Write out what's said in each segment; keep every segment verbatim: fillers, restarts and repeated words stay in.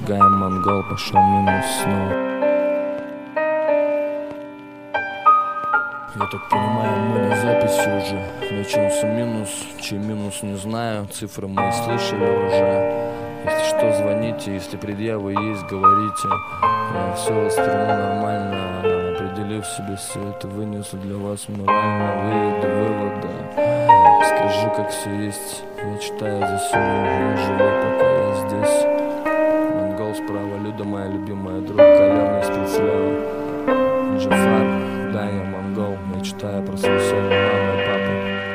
Зажигаем монгол, пошел минус снова. Я так понимаю, мы на записи уже. Начался минус, чей минус не знаю. Цифры мы слышали уже. Если что, звоните, если предъявы есть, говорите. Я все восприму нормально, определив себе все это, вынесу для вас морально выводы, вывода. Скажи, как все есть. Я читаю за семью, я живу, пока я здесь. Монгол справа, Люда моя любимая, друг, коленный спецляв. Джафар, Даня, Монгол. Я читаю про свою семью, маму и папу.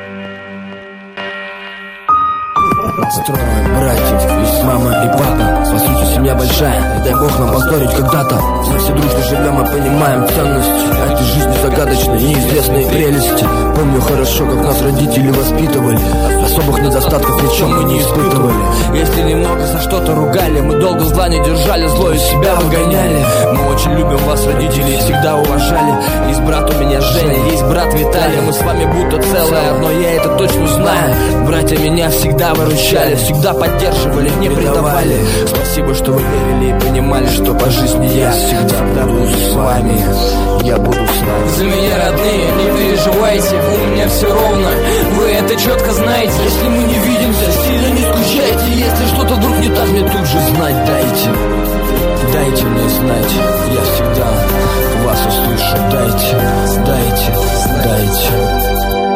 Строим братьев, есть мама и папа. По сути, семья большая, дай бог нам повторить когда-то. Мы все дружно живем и понимаем ценность этой жизни загадочной, неизвестной прелести. Помню хорошо, как нас родители воспитывали. Особых недостатков ни в чем мы не испытывали. Если немного за что-то ругали, мы долго зла не держали, зло из себя выгоняли. Мы очень любим вас, родители, и всегда уважали. Есть брат у меня Женя, есть брат Виталий. Мы с вами будто целое одно, я это точно знаю. Братья меня всегда выручали, всегда поддерживали, не предавали. Спасибо, что вы верили и понимали, что по жизни я всегда буду с вами. Я буду с вами. За меня, родные, не переживайте, у меня все ровно, вы это четко знаете. Если мы не видимся, сильно не скучайте. Если что-то вдруг не так, мне тут же знать дайте. Дайте мне знать, я всегда вас услышу. Дайте, дайте, дайте.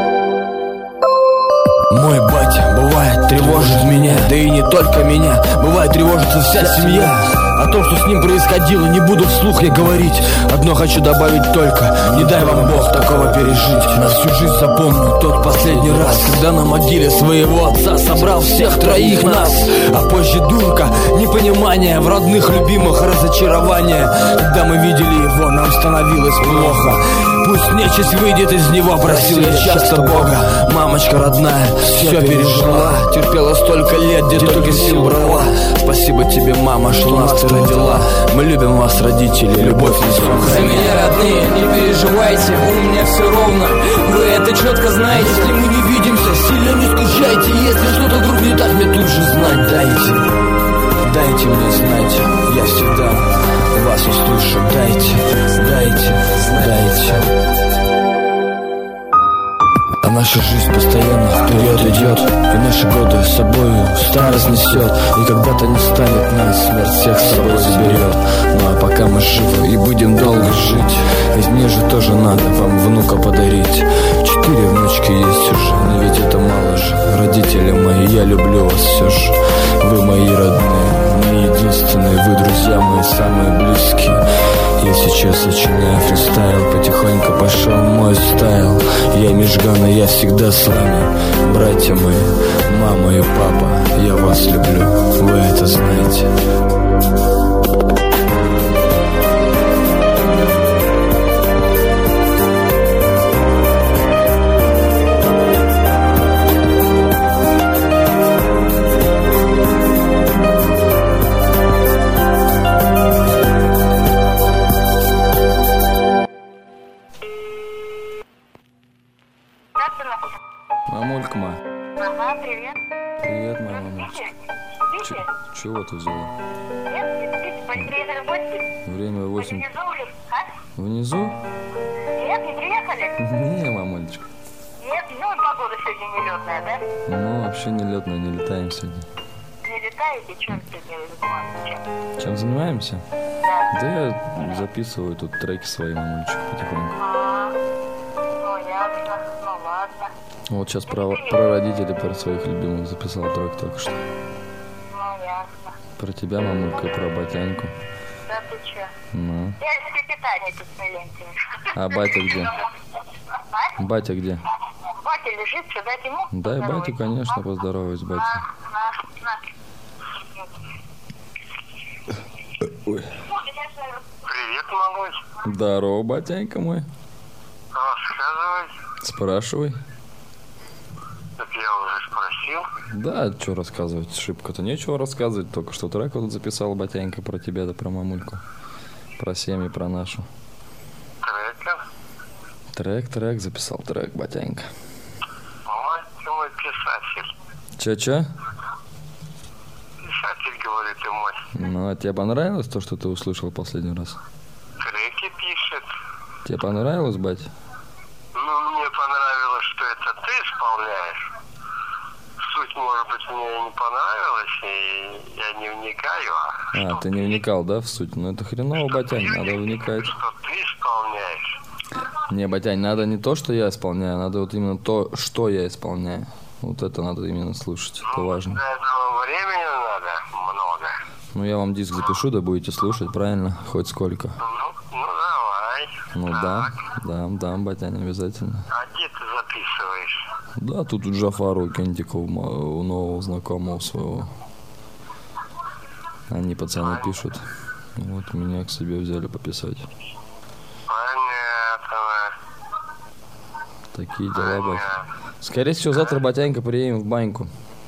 Мой батя, бывает, тревожит меня. Да и не только меня, бывает, тревожится вся семья. О том, что с ним происходило, не буду вслух я говорить. Одно хочу добавить только: не дай вам Бог такого пережить. На всю жизнь запомню тот последний раз, когда на могиле своего отца собрал всех троих нас. А позже дурка, непонимание, в родных, любимых разочарование. Когда мы видели его, нам становилось плохо. Пусть нечисть выйдет из него, просил я часто Бога. Мамочка родная все пережила, терпела столько лет, где только сил брала. Спасибо тебе, мама, что нас ты родила. Мы любим вас, родители, любовь несем. За меня, родные, не переживайте, у меня все ровно, вы это четко знаете. Если мы не видимся, сильно не скучайте. Если что-то вдруг не так, мне тут же знать дайте. Дайте мне знать, я всегда вас услышу. Дайте, дайте, дайте. А наша жизнь постоянно вперед идет, и наши годы с собою старость несет. И когда-то не станет нас, смерть всех с собой заберет. Ну а пока мы живы и будем долго жить, ведь мне же тоже надо вам внука подарить. Четыре внучки есть уже, но ведь это мало же. Родители мои, я люблю вас все же. Вы мои родные, не единственные, вы друзья мои, самые близкие. Я сейчас сочиняю фристайл, потихоньку пошел мой стайл. Я Мижган, и я всегда с вами. Братья мои, мама и папа, я вас люблю, вы это знаете. Мамулька моя. Ага, привет. Привет, моя мамулька. Спите? Чего ты взяла? Нет, не спите, приехали в гости. Время восемь. Внизу уже, а? Внизу? Нет, не приехали? Не, мамулечка. Нет, ну погода сегодня нелетная, да? Ну, вообще не летная, не летаем сегодня. Не летаете, чем сегодня занимаетесь? Чем? Чем занимаемся? Да. Да я записываю тут треки свои, мамулечка, потихоньку. А, ну ясно, ну ладно. Вот сейчас про, про родителей, про своих любимых записал трек только что. Ну ясно. Про тебя, мамулька, и про батяньку. Да ты че? Ну. Я из питания тут с Милентием. А батя где? А? Батя где? Батя лежит, что дать ему? Дай Здоровый. батю, конечно, поздороваюсь, батя. На, на, на. Ой. Привет, мамуль. Здорово, батянька мой. Рассказывай. Спрашивай. Так я уже спросил. Да, что рассказывать, шибко-то нечего рассказывать, только что трек вот записал батянька про тебя, да про мамульку. Про семью, про нашу. Треков? Трек, трек, записал трек, батянька. Вот ты мой писатель. Че-че? Писатель, говорит, ты мой. Ну, а тебе понравилось то, что ты услышал последний раз? Треки пишет. Тебе понравилось, бать? Ну, мне понравилось, что это ты исполняешь. Суть, может быть, мне не понравилась, и я не вникаю. А, А, ты не вникал, да, в суть? Ну, это хреново, Батянь, надо вникать. Что ты исполняешь. Не, Батянь, надо не то, что я исполняю, надо вот именно то, что я исполняю. Вот это надо именно слушать, это важно. Для этого времени надо много. Ну, я вам диск запишу, да будете слушать, правильно? Хоть сколько. Ну, ну давай. Ну, Так. да, да, да, Батянь, обязательно. А где ты записываешь? Да, тут у Джафара, у Кентика, у мо- у нового знакомого своего. Они, пацаны, пишут. Вот меня к себе взяли пописать. Понятно. Такие дела, бать. Понятно. Скорее всего, завтра, Батянька, приедем в баньку.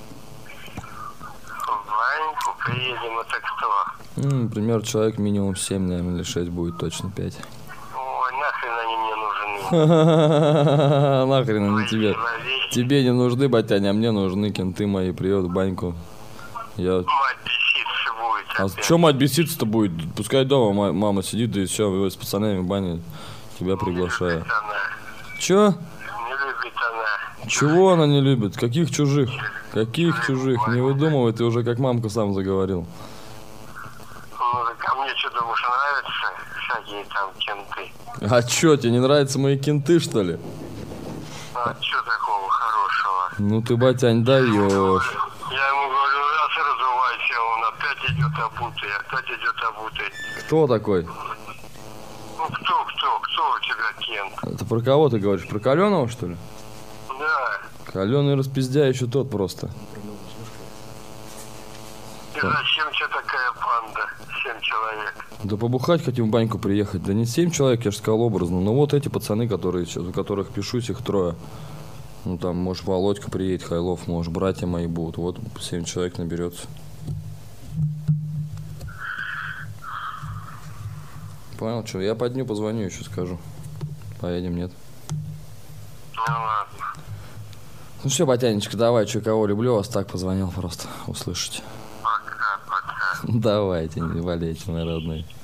В баньку приедем, это кто? Ну, например, человек минимум семь, наверное, или шесть будет, точно пять. Ой, нахрен они мне нужны. Нахрен они тебе. Человек. Тебе не нужны, Батяня, а мне нужны кенты мои. Привет в баньку. Я... Мать беситься будет А опять. что мать беситься-то будет? Пускай дома ма- мама сидит, да и все, с пацанами в бане тебя приглашаю. Не любит она. Че? Не любит она. Чего она не любит? Каких чужих? Каких чужих? Не выдумывай, ты уже как мамка сам заговорил. Ну, так а мне что, думаешь, нравятся всякие там кенты? А чё, тебе не нравятся мои кенты, что ли? А что такого хорошего? Ну ты, Батянь, даешь. Я ему говорю, раз разувайся, он опять идет обутый, опять идет обутый. Кто такой? Ну, кто, кто, кто у тебя кент? Это про кого ты говоришь? Про Каленого, что ли? Да. Каленый распиздя еще тот просто. И зачем тебе такая банда? Семь человек. Да побухать хотим в баньку приехать. Да не семь человек, я же сказал образно. Но вот эти пацаны, которые сейчас, у которых пишусь, их трое. Ну там, может, Володька приедет, Хайлов, может, братья мои будут. Вот семь человек наберется. Понял, что? Я по дню позвоню, еще скажу. Поедем, нет? Ну ладно. Ну все, Батянечка, давай, что, кого люблю, вас так позвонил просто услышать. Пока, пока. Давайте, не болейте, мои родные.